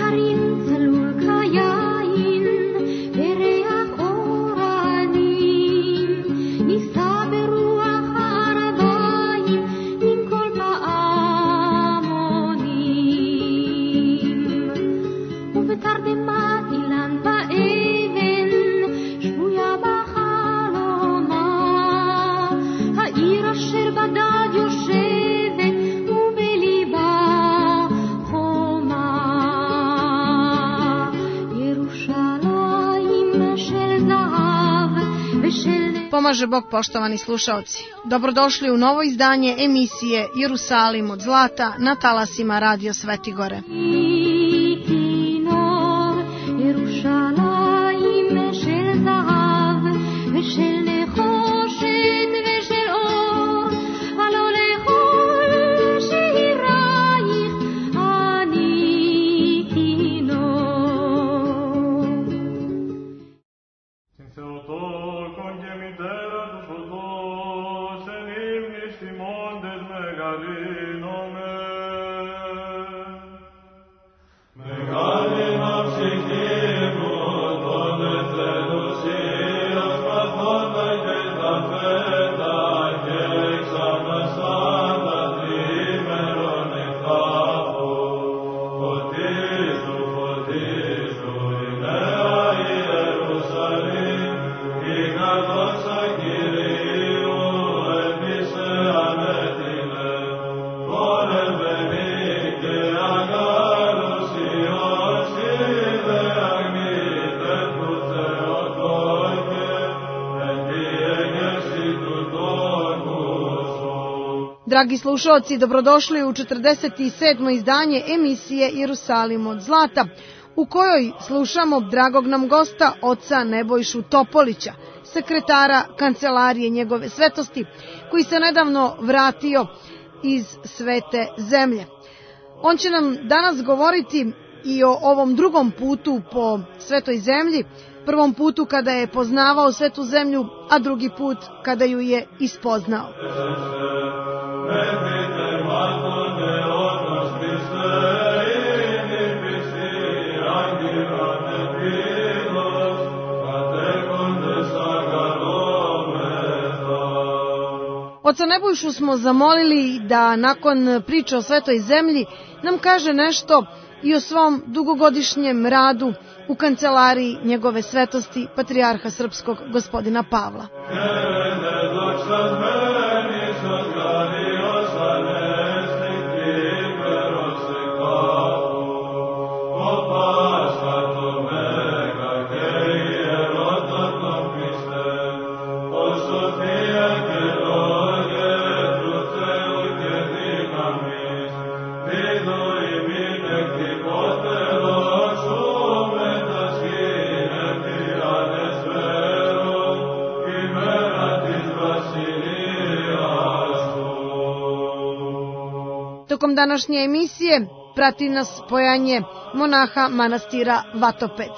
Pomaže Bog, poštovani slušaoci. Dobrodošli u novo izdanje emisije Jerusalim od zlata na talasima Radio Svetigore. Dragi slušalci, dobrodošli u 47. izdanje emisije Jerusalim od zlata, u kojoj slušamo dragog nam gosta, oca Nebojšu Topolića, sekretara Kancelarije njegove svetosti, koji se nedavno vratio iz svete zemlje. On će nam danas govoriti i o ovom drugom putu po svetoj zemlji, prvom putu kada je poznavao svetu zemlju, a drugi put kada ju je ispoznao. Oca Nebojšu smo zamolili da nakon priče o svetoj zemlji nam kaže nešto i o svom dugogodišnjem radu u kancelariji njegove svetosti patrijarha srpskog gospodina Pavla. Tokom današnje emisije prati nas pojanje monaha manastira Vatoped.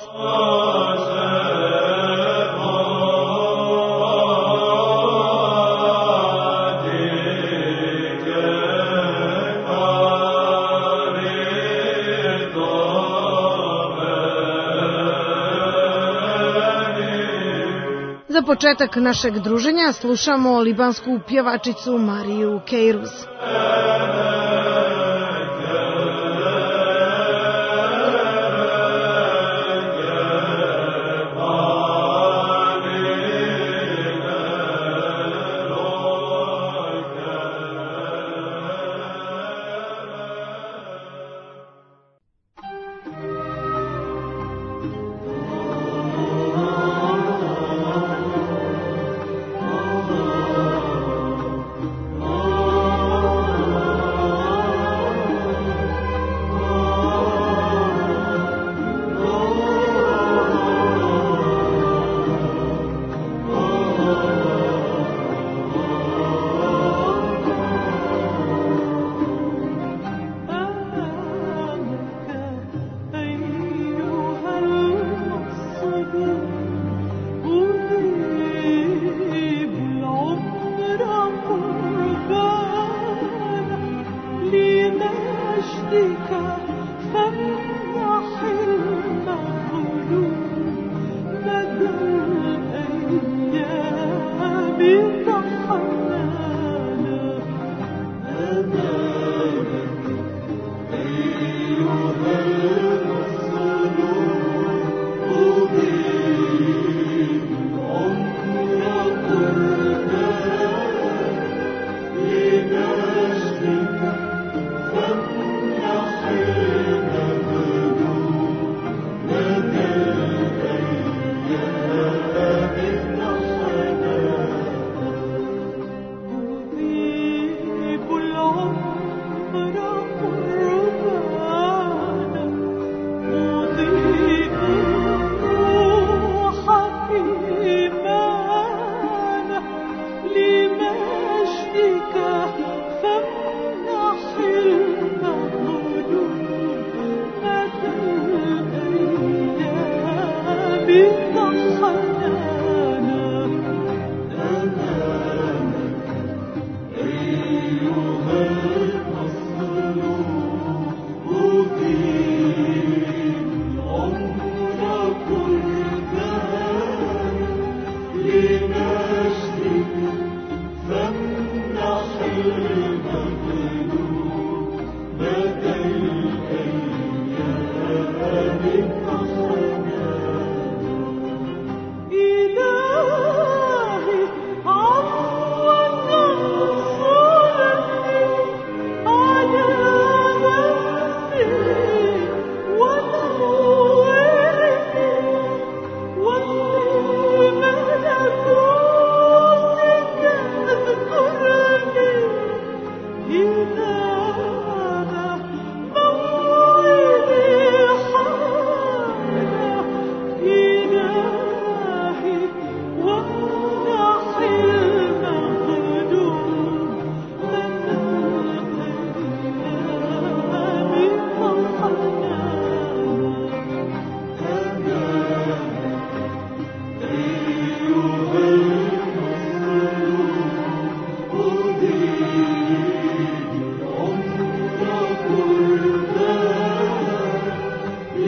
Za početak našeg druženja slušamo libansku pjevačicu Mariju Keiruz.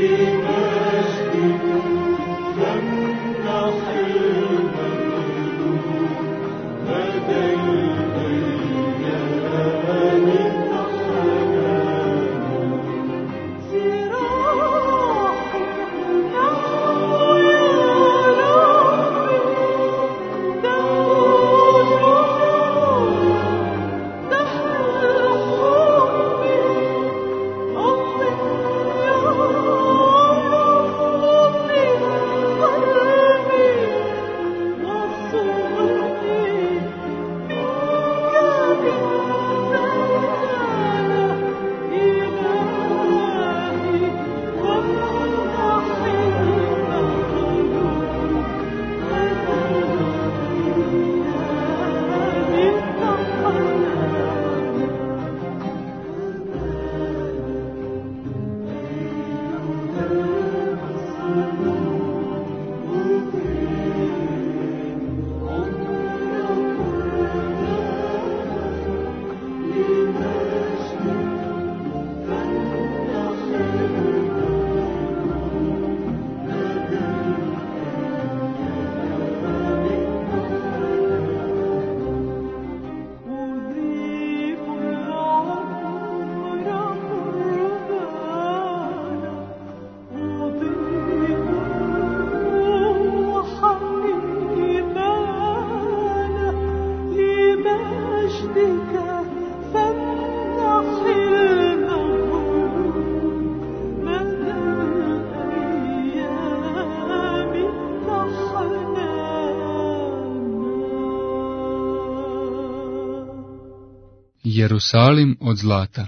Jerusalim od zlata.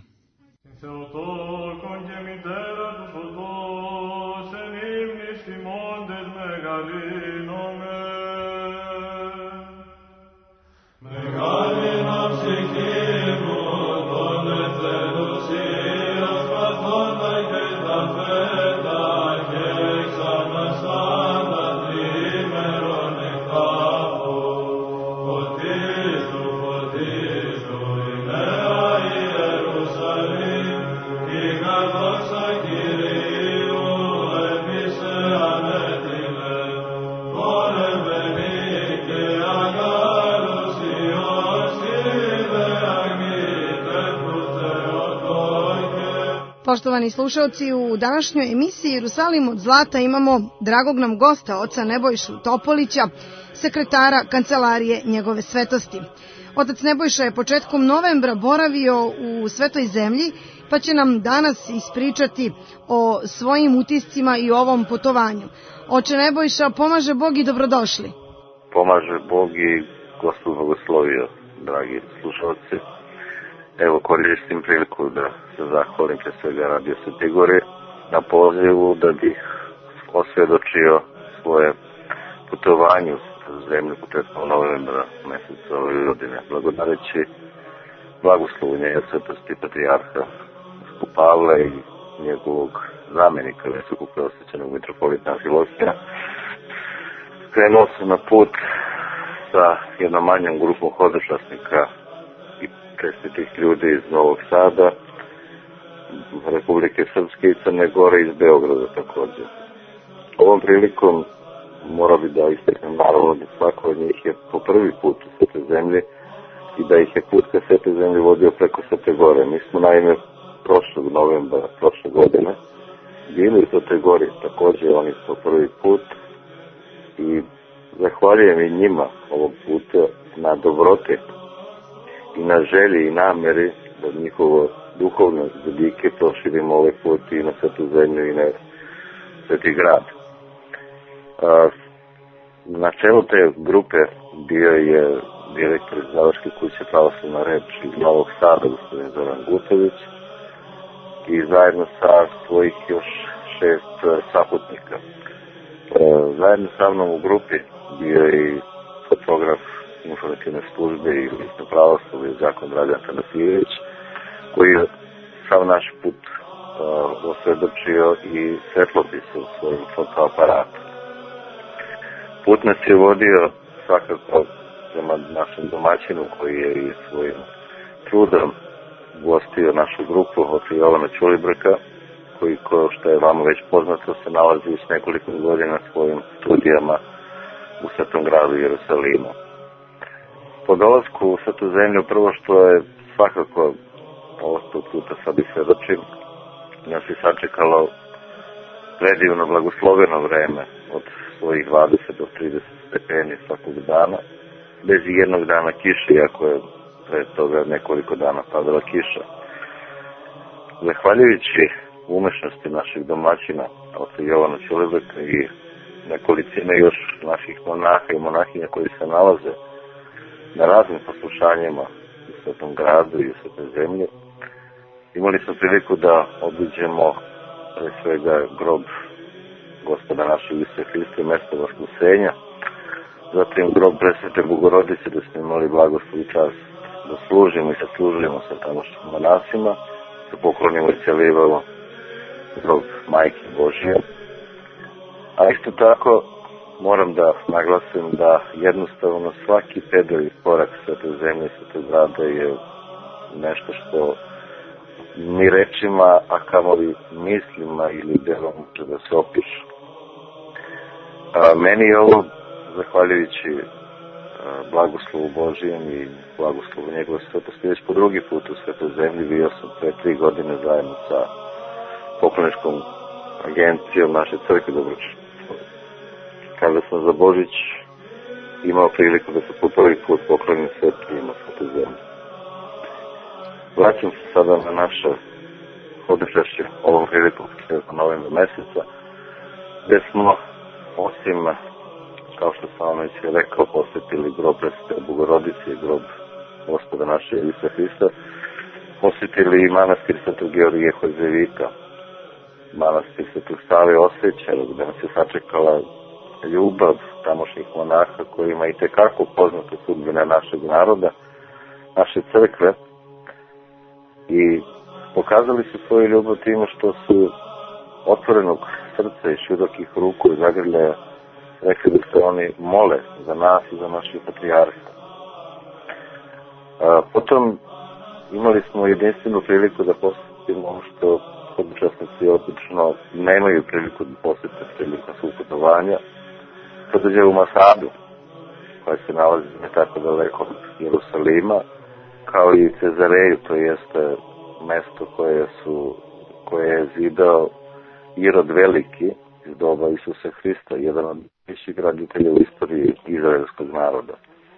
Poštovani slušalci, u današnjoj emisiji Jerusalim od zlata imamo dragog nam gosta, oca Nebojšu Topolića, sekretara kancelarije njegove svetosti. Otac Nebojša je početkom novembra boravio u Svetoj zemlji, pa će nam danas ispričati o svojim utiscima i ovom putovanju. Oče Nebojša, pomaže Bog i dobrodošli. Pomaže Bog i Gospod blagoslovio, dragi slušalci. Evo, koristim priliku da se zahvalim pre svega Radio Svete Gore na pozivu da bih osvjedočio svoje putovanje u zemlju početkom novembra meseca ove godine. Blagodareći blagoslovu njega svetosti patrijarha Pavla i njegovog zamenika visokog preosvećenog mitropolita Amfilohija, krenuo sam na put sa jednom manjom grupom hodočasnika i čestitih ljudi iz Novog Sada, Republike Srpske i Crne Gore i iz Beograda također. Ovom prilikom morao bi da istaknem naravno da svako od njih je po prvi put u Svete zemlji i da ih je put ka Svete zemlji vodio preko Svete Gore. Mi smo naime prošlog novembra, prošle godine, bili u Svete Gori također, oni su po prvi put i zahvaljujem i njima ovog puta na dobrote i na želji i namjeri da njihovo duhovno zadike proširimo ovaj put i na Svetu zemlju i na Sveti grad. Na čelu te grupe bio je direktor izdavačke kuće Pravoslavna reč iz Novog Sada, gospodin Zoran Gutović, i zajedno sa svojih još 6 saputnika. Zajedno sa mnom u grupi bio je i fotograf informativne službe i lista Pravoslavlja Đakon Dragan Tanasijević, koji je sav naš put osvjedočio i svetlopisao svojim fotoaparatom. Put nas je vodio svakako prema našem domaćinu koji je i svojim trudom gostio našu grupu od Jovana Ćulibrka koji, ko što je vama već poznato, se nalazi već nekoliko godina svojim studijama u Svetom gradu Jerusalimu. Po dolasku u Svetu zemlju, prvo što je svakako, ovo puta sad i svedočim, nas je sačekalo predivno, blagosloveno vreme od svojih 20 do 30 stepeni svakog dana, bez jednog dana kiše, iako je pre toga nekoliko dana padala kiša. Zahvaljujući umešnosti naših domaćina, oca Jovana Ćulebeka i nekolicine još naših monaha i monahinja koji se nalaze na raznim poslušanjima u Svetom gradu i u Svetoj zemlji, imali smo priliku da obiđemo pre svega grob Gospoda našeg Isusa Hrista i mesto vaskrsenja, zatim grob Presvete Bogorodice, da smo imali blagoslov i čast da služimo i se služimo sa tamošnjim monasima, da poklonimo i celivamo grob Majke Božije. A isto tako moram da naglasim da jednostavno svaki pedalj i korak Svete zemlje i Svetog grada je nešto što ni rečima, a kamoli mislima ili delom može da se opiše. Meni je ovo, zahvaljujući blagoslovu Božijem i blagoslovu njegove svetosti, već po drugi put u Svetoj zemlji. Bio sam pre 3 godine zajedno sa pokloničkom agencijom naše crkve Dobročin. Kada sam za Božić imao priliku da se po prvi put poklonim svetima Svetoj zemlji. Vraćam se sada na naše hodočašće ovom prilikom novembra meseca, gde smo, osim, kao što sam vam već rekao, posjetili grob Presvete Bogorodice i grob Gospoda našeg Isusa Hrista, posjetili i manastir Svetog Georgija Hozevika, manastir Svetog Save Osvećenog, gde nas je sačekala ljubav tamošnjih monaha kojima i tekako poznate sudbine našeg naroda, naše crkve, i pokazali su svoju ljubav time što su otvorenog srca i širokih ruku i zagrljaja rekli da se oni mole za nas i za naših patrijarha. Potom imali smo jedinstvenu priliku da posjetimo ono što hodočasnici obično nemaju priliku da posjete prilikom svog putovanja, to dođe u Masadu, koja se nalazi ne tako daleko od Jerusalima, kao i Cezareju, to jeste mesto koje je zidao Irod Veliki iz doba Isusa Hrista, jedan od najvećih graditelja u istoriji izraelskog naroda.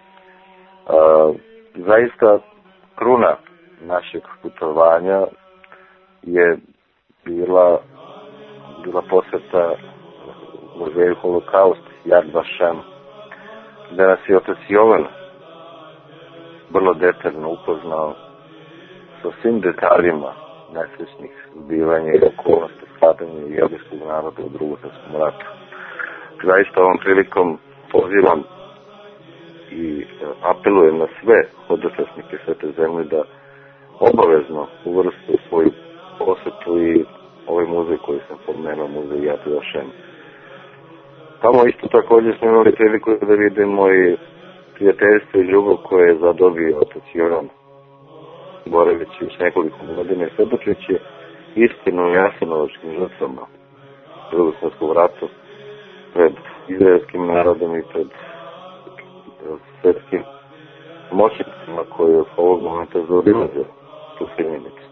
Zaista kruna našeg putovanja je bila posveta muzeju Holokaust Yad Vashem, gde nas je otac Jovan vrlo detaljno upoznao sa svim detaljima nesrećnih zbivanja i okolnosti stradanja jevrejskog naroda u Drugom svetskom ratu. Zaista ovom prilikom pozivam i apelujem na sve hodočasnike Svete zemlje da obavezno uvrste u svoju posetu i ovaj muzej koji sam pomenuo, muzej Yad Vashem. Tamo isto također smo imali priliku da vidimo i prijateljstvo i ljubav koje je zadobio otac Jovan, boraveći već nekoliko godina i svedočeći istinu jasenovačkim žrtvama Drugog svjetskog rata pred izraelskim narodom i pred svetskim moćnicima koji od ovog momenta zaobilaze tu himnicu.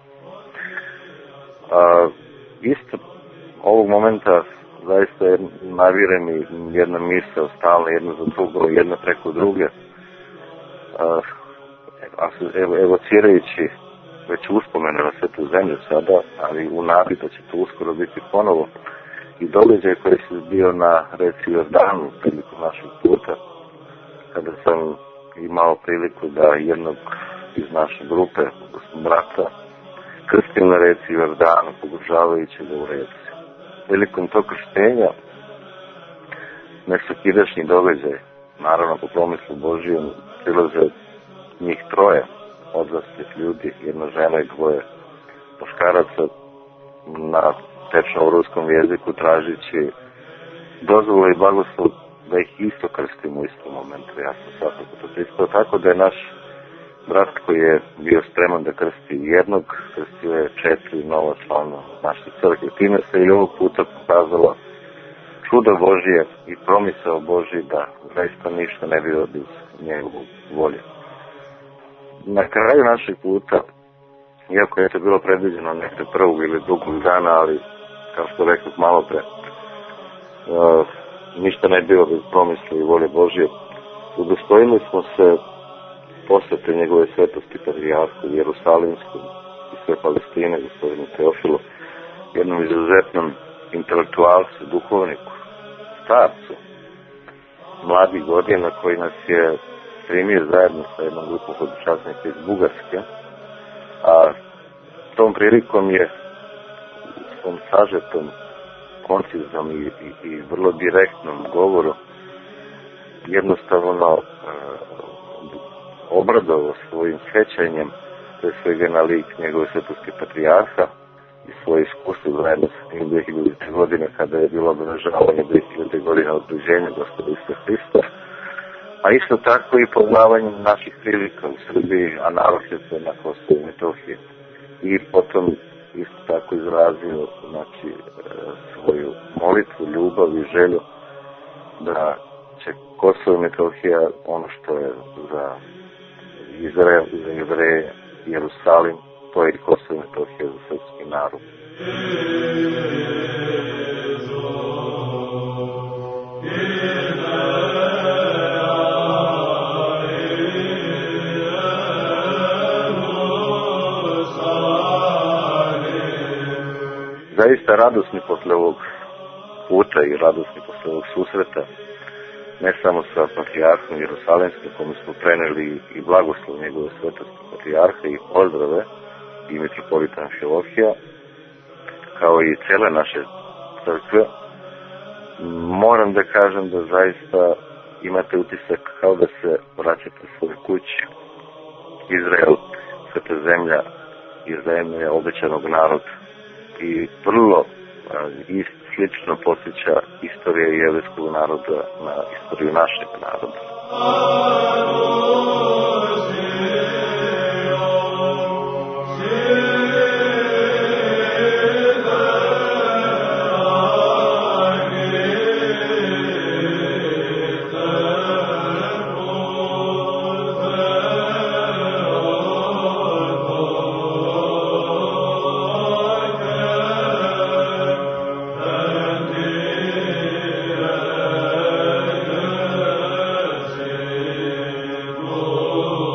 Isto ovog momenta zaista je navire mi jedna misao stalno, jedna za drugo, jedna preko druge, evocirajući već uspomene na Svetu zemlju sada, ali u nadi da će to uskoro biti ponovo, i događaj koji se zbio na reci Jordanu prilikom našeg puta, kada sam imao priliku da jednog iz naše grupe, brata, krstim na reci Jordanu, pogružavajući ga u reci. Prilikom tog krštenja nesvakidašnji događaj, naravno po promislu Božijem, prilaze njih 3 odraslih ljudi, jedna žena i 2 muškaraca, na tečnom ruskom jeziku tražići dozvolu i blagoslov da ih isto krstimo u istom momentu. Ja sam svakako to pristao, tako da je naš brat koji je bio spreman da krsti jednog, krstio je 4 nova člana naše crkve. Time se i ovog puta pokazalo čudo Božije i promisao Božiji da zaista ništa ne bilo bez njegovu volje. Na kraju našeg puta, iako je to bilo predviđeno nekde 1. ili 2. dana, ali kao što rekao malo pre, ništa ne bilo bez promisla i volje Božije, udostojili smo se posvete njegove svetosti patrijarhu Jerusalimskom i sve Palestine, gospodinu Teofilu, jednom izuzetnom intelektualcu, duhovniku, starcu, mladih godina koji nas je primio zajedno sa jednom grupom hodočasnika iz Bugarske, a tom prilikom je u svom sažetom, konciznom i vrlo direktnom govoru jednostavno obradovao svojim sećanjem, pre svega na lik njegove svetosti patrijarha i svoje iskustvo zajedno sa njim 2000. godine kada je bilo obeležavanje 2000. godine od rođenja Gospoda Isusa Hrista, a isto tako i poznavanje naših prilika u Srbiji, a naročito na Kosovu i Metohiji. I potom isto tako izrazio svoju molitvu, ljubav i želju da će Kosovo i Metohija, ono što je za Izrael, za Jevreje, Jerusalim, to je i Kosovo i Metohija za srpski narod. Zaista radosni posle ovog puta i radosni posle ovog susreta, ne samo sa patrijarhom Jerusalimskim, kome smo preneli i blagoslov njegove svetosti patrijarha i pozdrave i mitropolita Amfilohija, kao i cele naše crkve, moram da kažem da zaista imate utisak kao da se vraćate svoje kući. Izrael, sveta zemlja i zemlja obećanog naroda. I vrlo slično posjeća istorija jevrejskog naroda na istoriju našeg naroda. Oh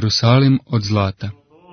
Jerusalim od zlata.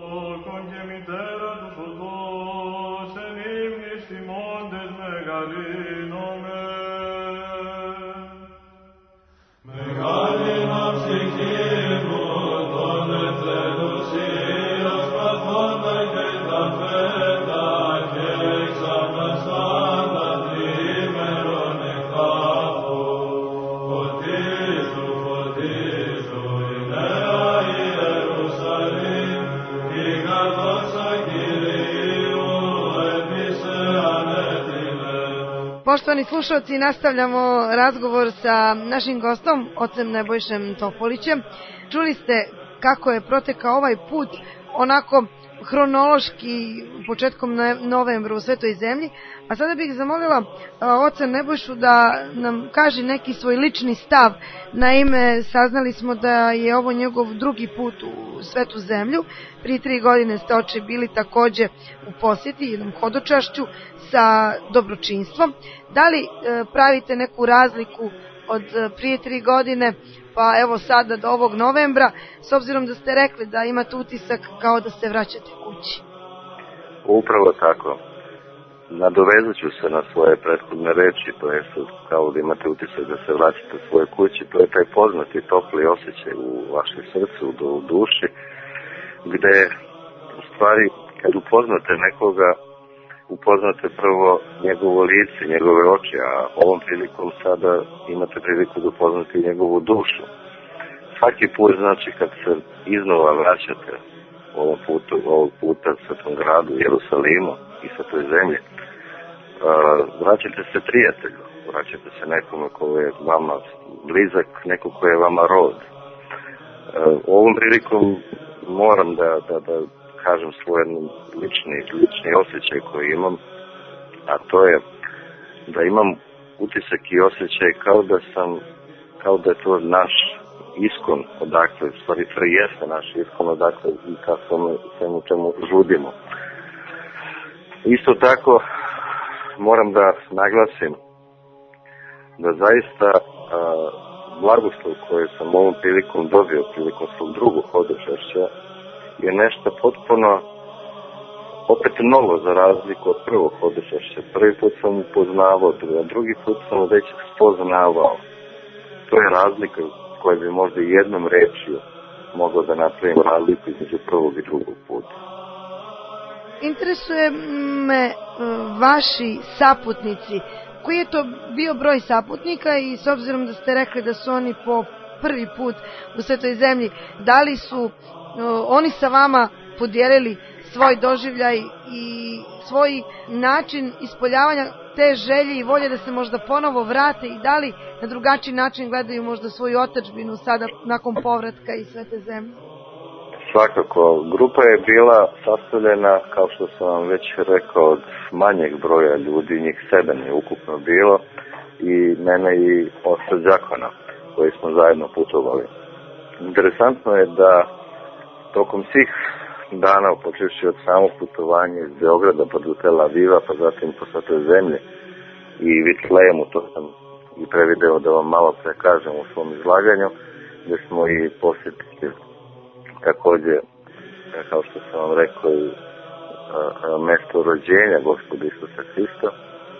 Poštovani slušalci, nastavljamo razgovor sa našim gostom, ocem Nebojšem Topolićem. Čuli ste kako je protekao ovaj put, onako hronološki početkom novembra u Svetoj zemlji, a sada bih zamolila oca Nebojšu da nam kaže neki svoj lični stav. Naime, saznali smo da je ovo njegov drugi put u Svetu zemlju. Prije 3 godine ste, oče, bili takođe u posjeti, jednom hodočašću sa dobročinstvom. Da li pravite neku razliku od prije 3 godine, pa evo sada do ovog novembra, s obzirom da ste rekli da imate utisak kao da se vraćate kući? Upravo tako. Nadovezat ću se na svoje prethodne reči, to je kao da imate utisak da se vraćate u svoje kući, to je taj poznati topli osjećaj u vašem srcu, u duši, gde u stvari kad upoznate nekoga, upoznate prvo njegovo lice, njegove oči, a ovom prilikom sada imate priliku da upoznate njegovu dušu. Svaki put, znači, kad se iznova vraćate ovog puta Svetom gradu, Jerusalimu i Svetoj zemlji, vraćate se prijatelju, vraćate se nekome ko je vama blizak, neko ko je vama rod. Ovom prilikom moram da kažem svoj lični osjećaj koji imam, a to je da imam utisak i osjećaj kao da je to naš iskon odakle, u stvari to jeste naš iskon odakle i kako svemu čemu žudimo. Isto tako moram da naglasim da zaista blagoslov koje sam ovom prilikom dobio, prilikom svog drugog hodočašća, je nešto potpuno opet novo za razliku od prvog hodočašća. Prvi put sam upoznavao, a drugi put sam već spoznavao. To je razlika koja bi možda jednom rečju mogla da napravim razliku između prvog i drugog puta. Interesuje me vaši saputnici. Koji je to bio broj saputnika i s obzirom da ste rekli da su oni po prvi put u Svetoj zemlji, da li su oni sa vama podijelili svoj doživljaj i svoj način ispoljavanja te želje i volje da se možda ponovo vrate i da li na drugačiji način gledaju možda svoju otadžbinu sada nakon povratka iz Svete zemlje? Svakako, grupa je bila sastavljena, kao što sam vam već rekao, od manjeg broja ljudi, njih 7 je ukupno bilo, i mene i oca đakona, koji smo zajedno putovali. Interesantno je da tokom svih dana, počevši od samog putovanja iz Beograda pa do Tel Aviva, pa zatim po Svetoj zemlji i Vitlejemu, to sam i prevideo da vam malo prekažem u svom izlaganju, gde smo i posjetili takođe, kao što sam vam rekao, i mesto rođenja Gospoda Isusa Hrista,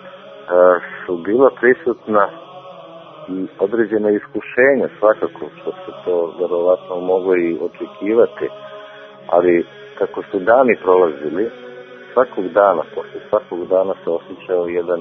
su bila prisutna i određena iskušenja, svakako, što se to verovatno moglo i očekivati, ali kako su dani prolazili, posle svakog dana se osjećao jedan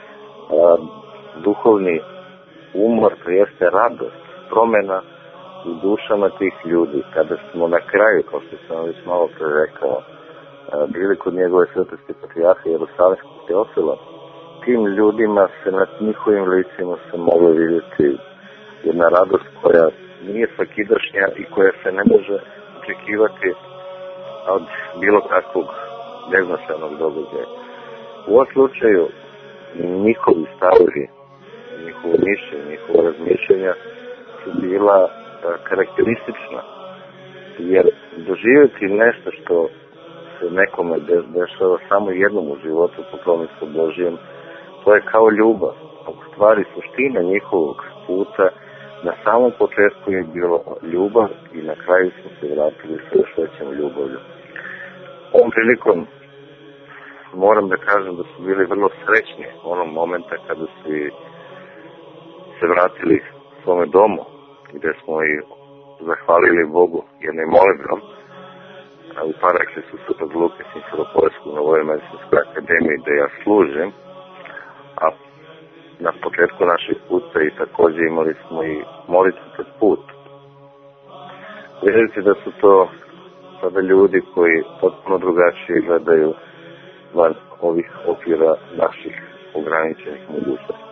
duhovni umor, to jeste radost, promena u dušama tih ljudi. Kada smo na kraju, kao što sam već malo pre rekao, bili kod njegove svetosti patrijarha Jerusalimskog Teofila, tim ljudima se nad njihovim licima se moglo vidjeti jedna radost koja nije svakidašnja i koja se ne može očekivati od bilo kakvog neznačajnog događaja. U ovom slučaju njihovi stavovi, njihovo mišljenje, njihovo razmišljenja su bila karakteristična, jer doživjeti nešto što se nekome dešava samo jednom u životu po promislu Božijem, to je kao ljubav. U stvari suština njihovog puta Na samom početku je bilo ljubav i na kraju smo se vratili sa još većom ljubavlju. Ovom prilikom moram da kažem da su bili vrlo srećni onog momenta kada su se vratili svome domu, gde smo i zahvalili Bogu jednim molitvom u Paraklesu Svetog Luke Simferopolskog na Vojnoj medicinskoj akademiji gde ja služim, a na početku naših puta i takođe imali smo i molitvu pred put. Vidite da su to sada ljudi koji potpuno drugačije gledaju van ovih okvira naših ograničenih mogućnosti.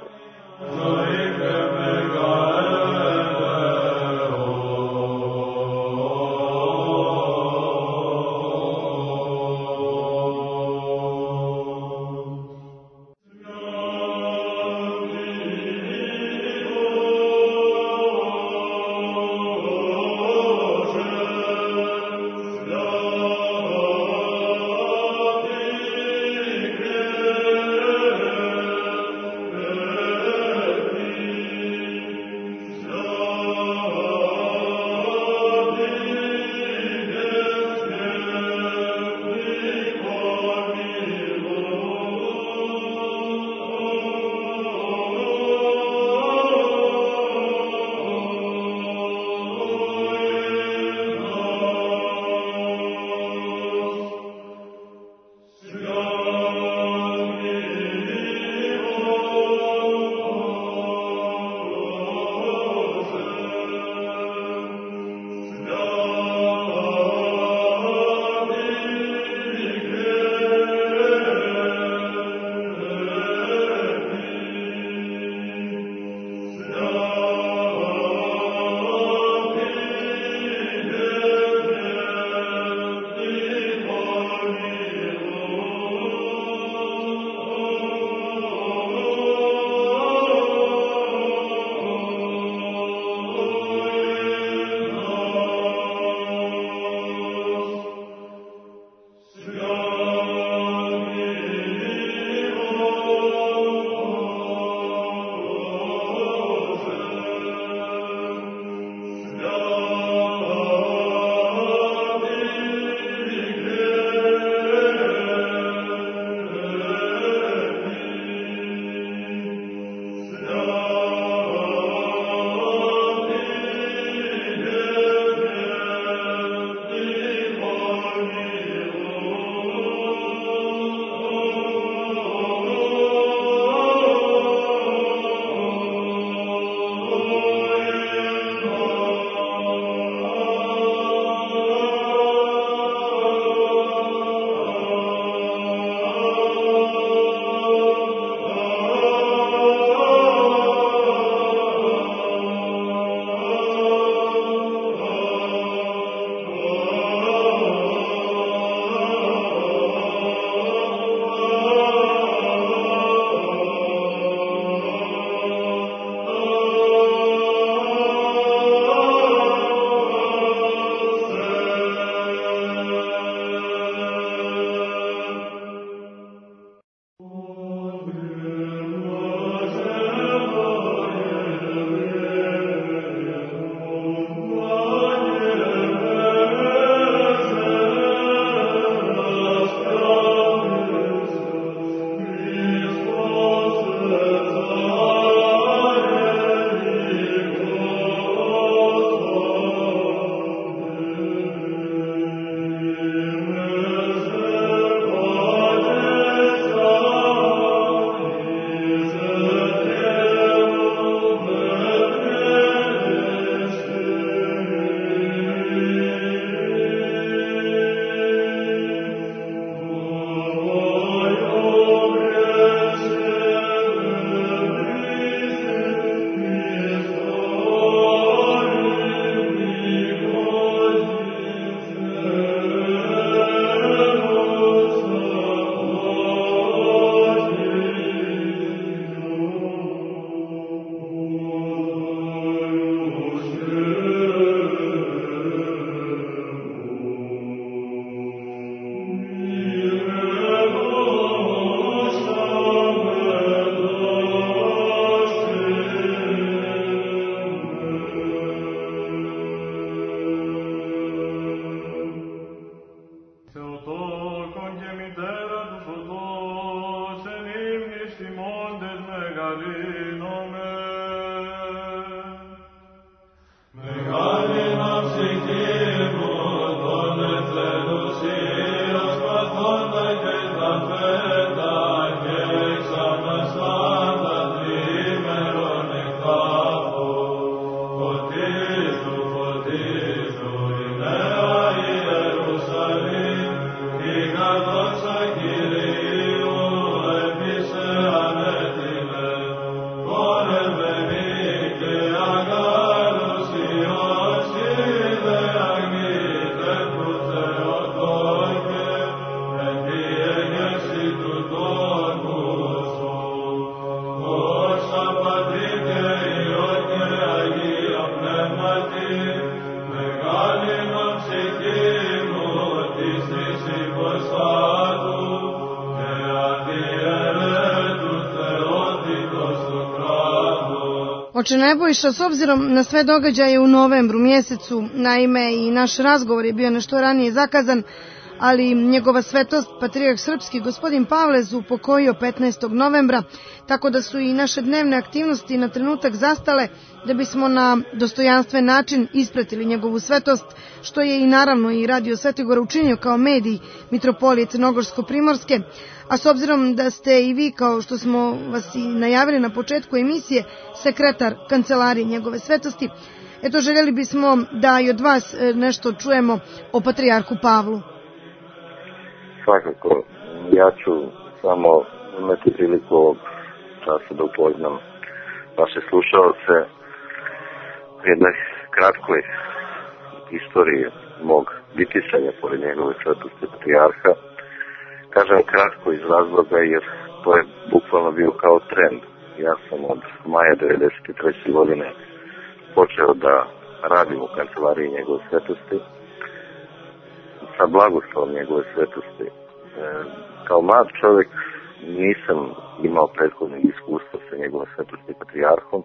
Oče Nebojša, s obzirom na sve događaje u novembru mjesecu, naime i naš razgovor je bio nešto ranije zakazan, ali njegova svetost, patrijarh srpski, gospodin Pavle, se upokojio 15. novembra, tako da su i naše dnevne aktivnosti na trenutak zastale da bismo na dostojanstven način ispratili njegovu svetost, što je i naravno i Radio Svetigora učinio kao medij Mitropolije Crnogorsko-Primorske, a s obzirom da ste i vi, kao što smo vas i najavili na početku emisije, sekretar kancelarije njegove svetosti, eto, željeli bismo da i od vas nešto čujemo o patrijarhu Pavlu. Svakako, ja ću samo imati priliku ovog časa da upoznam vaše slušalce u jednoj kratkoj istoriji mog bitisanja pored njegove svetosti patrijarha. Kažem kratko iz razloga jer to je bukvalno bio kao trend. Ja sam od maja 1993. godine počeo da radim u kancelariji njegove svetosti sa blagoslovom njegove svetosti. Kao mlad čovjek nisam imao prethodnog iskustva sa njegovom svetosti patrijarhom.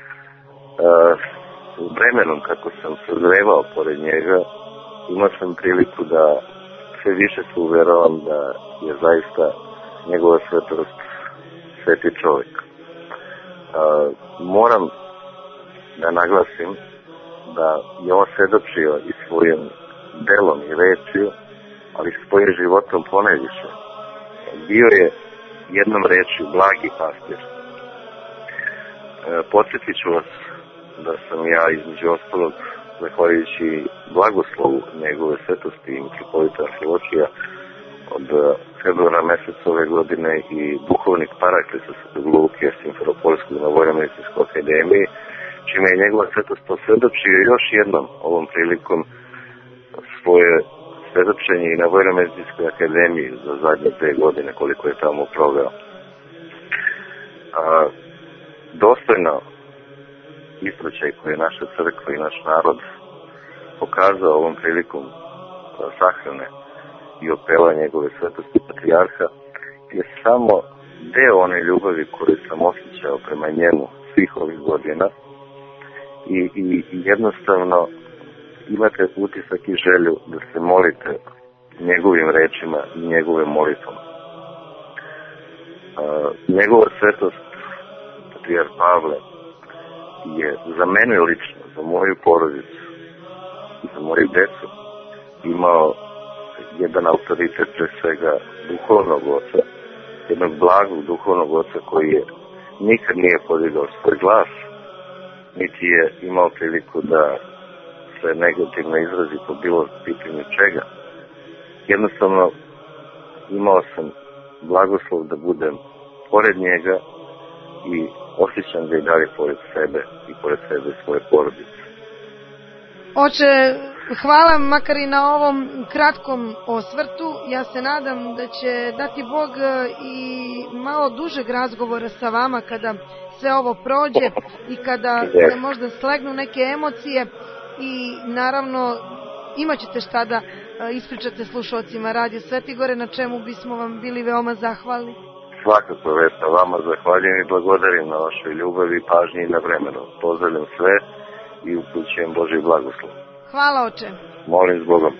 Vremenom kako sam se odrevao pored njega, imao sam priliku da sve više se uveravam da je zaista njegova svetost sveti čovjek. Moram da naglasim da je on svedočio i svojim delom i rečju, ali svojim životom ponajviše. Bio je jednom rečju blagi pastir. Podsjetit ću vas da sam ja između ostalog, zahvaljujući blagoslovu njegove svetosti i mitropolita Arhiločija, od februara mjeseca ove godine i duhovnik Paraklisa Svetog Luke Simferopolskog na Vojno-medicinskoj akademiji, čime je njegova svetost posvjedočio još jednom ovom prilikom svoje svedočenje i na Vojno-medicinskoj akademiji za zadnje 2 godine koliko je tamo proveo. Dostojno ispraćaj koje je naša crkva i naš narod pokazao ovom prilikom sahrane i opela njegove svetosti patrijarha je samo deo one ljubavi koju sam osjećao prema njemu svih ovih godina i jednostavno imate utisak i želju da se molite njegovim rečima i njegove molitvom. Njegova svetost patrijarh Pavle je za mene lično, za moju porodicu i za moju decu imao jedan autoritet pre svega duhovnog oca, jednog blagog duhovnog oca koji je nikad nije podigao svoj glas, niti je imao priliku da se negativno izrazi po bilo pitanju čega. Jednostavno imao sam blagoslov da budem pored njega i osjećam ga i dalje pored sebe i pored sebe svoje porodice. Oče, hvala makar i na ovom kratkom osvrtu. Ja se nadam da će dati Bog i malo dužeg razgovora sa vama kada sve ovo prođe i kada se možda slegnu neke emocije i naravno imat ćete šta da ispričate slušalcima Radio Svetigore, na čemu bismo vam bili veoma zahvalni. Svakako, Vesna, vama zahvaljujem i благодарim na vašoj ljubavi, pažnji i na vremenu. Pozdravljam sve i upućujem Božji blagoslov. Hvala, oče. Molim s Bogom.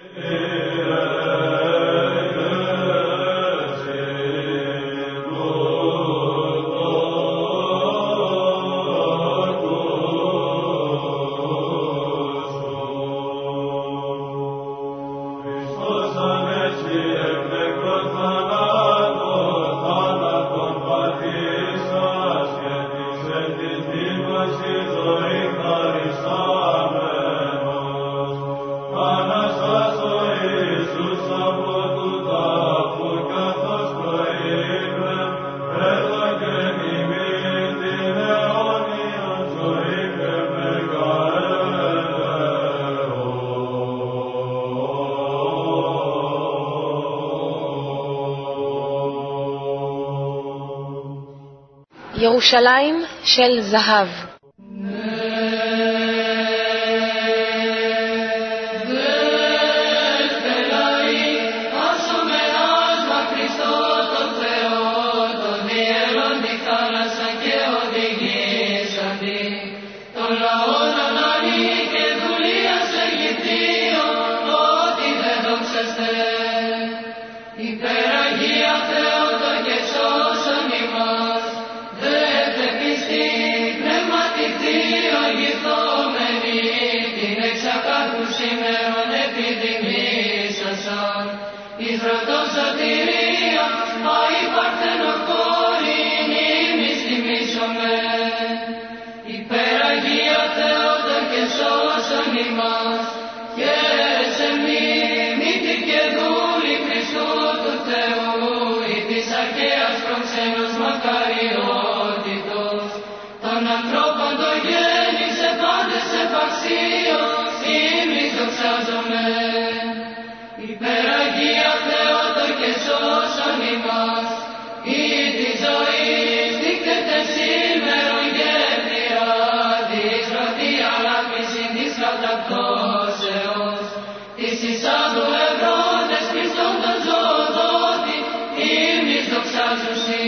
ירושלים של זהב. σωτηρία, αη παρθενοκόρηνη μης τιμήσομαι. Υπεραγία Θεότο και σώσον ημάς, χαίρεσαι μνήμητη και δούλη Χριστού του Θεού, ή της αρχαίας προξένος μακαριότητος, των ανθρώπων το γέννησε πάντες επαξίως, ήμνης δοξάζομαι. Υπεραγία Θεότο και σώσον ημάς, ή της ζωής δείκτεται σήμερον γέφυρα, της ρωτή ανάπτυση της καταπτώσεως, της εισάδου ευρώντες Χριστόν τον ζωοδότη, ήμνης δοξάζουσι.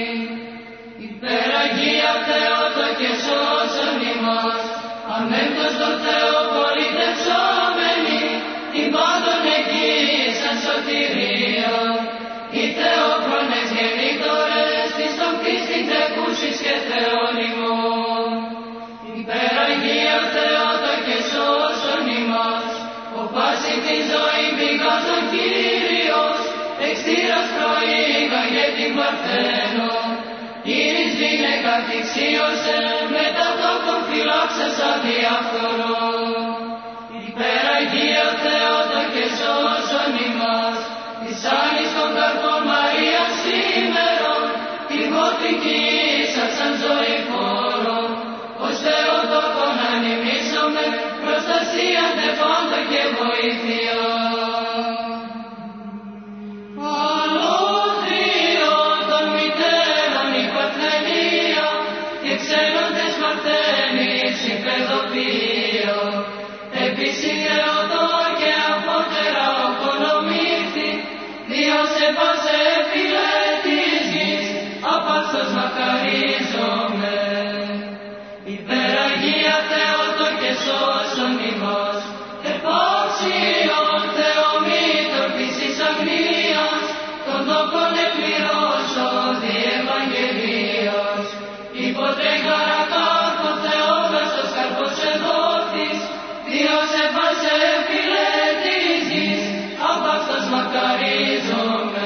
Υπεραγία Θεότο και σώσον ημάς, αμέμπτος τον Θεό πολιτευσόμενοι, την πάντων εκεί σαν σωτηρία, οι Θεόφρονες γεννήτωρες της των πίστην τεκούσης και θεώνυμων. Υπεραγία Θεότο και σώσον ημάς, ο πάση τη ζωή πηγάζον Κύριος, εξτήρας προήγαγε την Παρθένο, ήρης γυναίκα θυξίωσε, μετά τόκον φυλάξες αδιάφθορο. Υπεραγία Θεότο και σώσον ημάς, της άλλης των καρπών Μαρία σήμερον, τη γοτρική σαν ζωή χώρο, ως Θεοτόκον ανημίσομαι, προστασία τεφάντο και βοήθεια. Αλόθριον των μητέρων η Παρθενία, και ξένοντες Παρθένης η παιδοπία, επίσης Θεοτό και απότερα οκονομήθη, Διός επάσε φίλε της γης, απ' μακαρίζομαι. Υπεραγία Θεότο και σώσον ημάς, επάξιον Θεομήτωρ της αγνίας, τον τόκον εκπληρώσω δι' Ευαγγελίας. Υποτρεγαρακάκο Θεόβαστος καρπός εδόθης, Διός επάσε φίλε της γης, απ' μακαρίζομαι.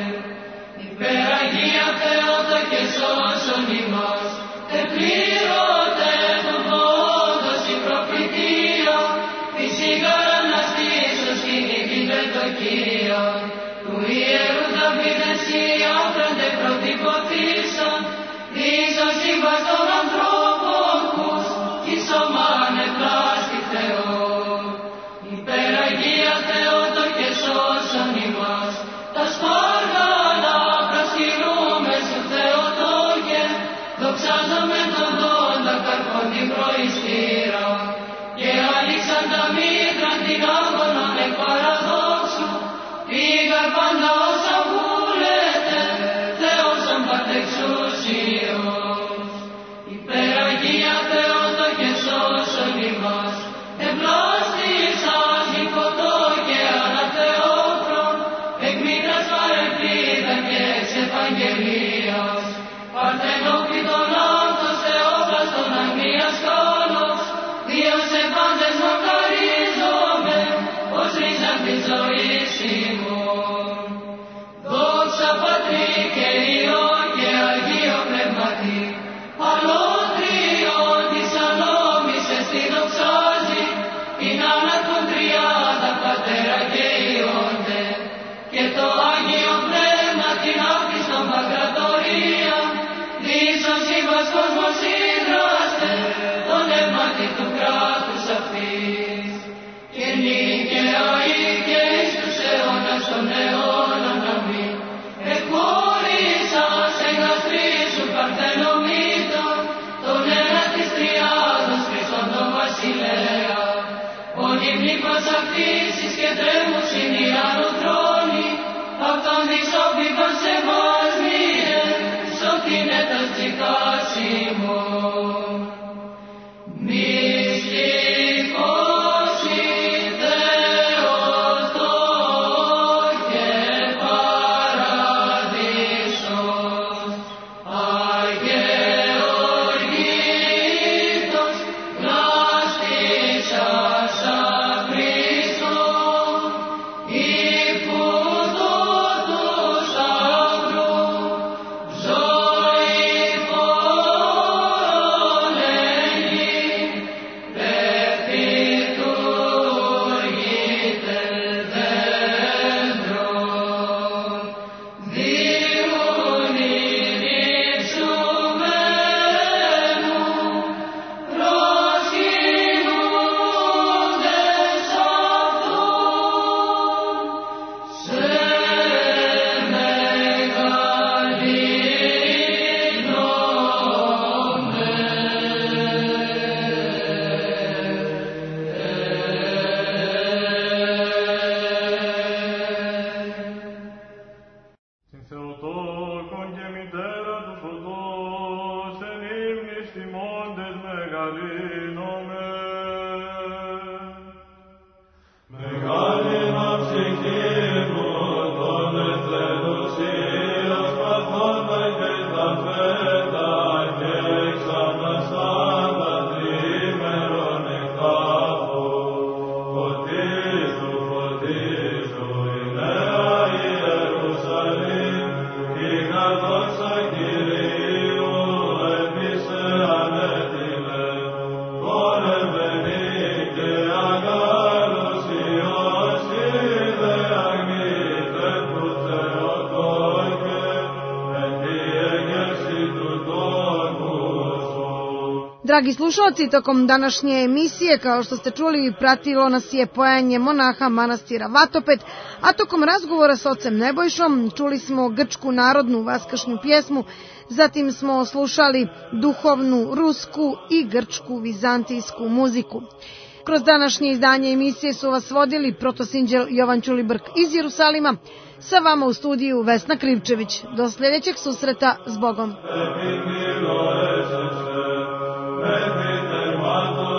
Υπεραγία Θεότο και σώσον ημάς, επλήρωτε τον πόντος η προφητεία, φυσικάρ αναστήσεως κυνηγήν πεντοκία, του Ιερού Δαβίδ εσύ άφραντε πρωτυποθήσαν, ίσως είπας των ανθρώπων κους, κι σωμάν ευλάστη Θεό. Υπεραγία Θεότο και σώσον ημάς, τα σπάργανα προσκυνούμε σου Θεοτόκε, δοξάζομαι τον δόντα καρπόν την προϊστήρα, και άνοιξαν τα μήτρα την άγωνα με παραδόξου, πήγαν πάντα όσα βούλετε, Θεός αν πατεξούσιος. Υπεραγία Θεότο και σώσον ημάς, ευλάστησας υποτό και αναθεόφρον, εκ μήτρας παρελθίδα και εξ Ευαγγελίας, παρθενόφυτον αυτός Θεόφραστον αγνίας καλός, Διός επάντες μακαρίζομαι, ως ρίζαν της ζωής ημών. Δόξα Πατρί και Υιό και Αγίο Πνεύματι, αλότριον της ανόμης εστι δοξάζει, την άναρχον τριάδα Πατέρα και Υιόντε, και το Άγιο Πνεύμα την άφιστον παγκρατορία, δίσος είπας κόσμος ίδραστε, το νεύματι του κράτους αυτής. Και νίκαια ή και εις τους αιώνας των αιώνων αμήν, εκχώρησας εγκαστρίσου παρθενομήτων, τον ένα της τριάδος Χριστόν τον βασιλέα. Όλοι μνήπας αυτήσεις και τρέμουσιν οι ανωθρόνοι, αυτόν δισόπιπαν σε μας μοίρε, σωθήνετας τσικάς ημών. Μυστικός η Θεοτό και παραδείσος, αγεωργήτος, γλάστησας Χριστόν, Dragi slušalci, tokom današnje emisije, kao što ste čuli, pratilo nas je pojenje monaha manastira Vatoped, a tokom razgovora s ocem Nebojšom čuli smo grčku narodnu vaskršnju pjesmu, zatim smo slušali duhovnu rusku i grčku vizantijsku muziku. Kroz današnje izdanje emisije su vas vodili protosinđel Jovan Ćulibrk iz Jerusalima, sa vama u studiju Vesna Krivčević. Do sljedećeg susreta, s Bogom.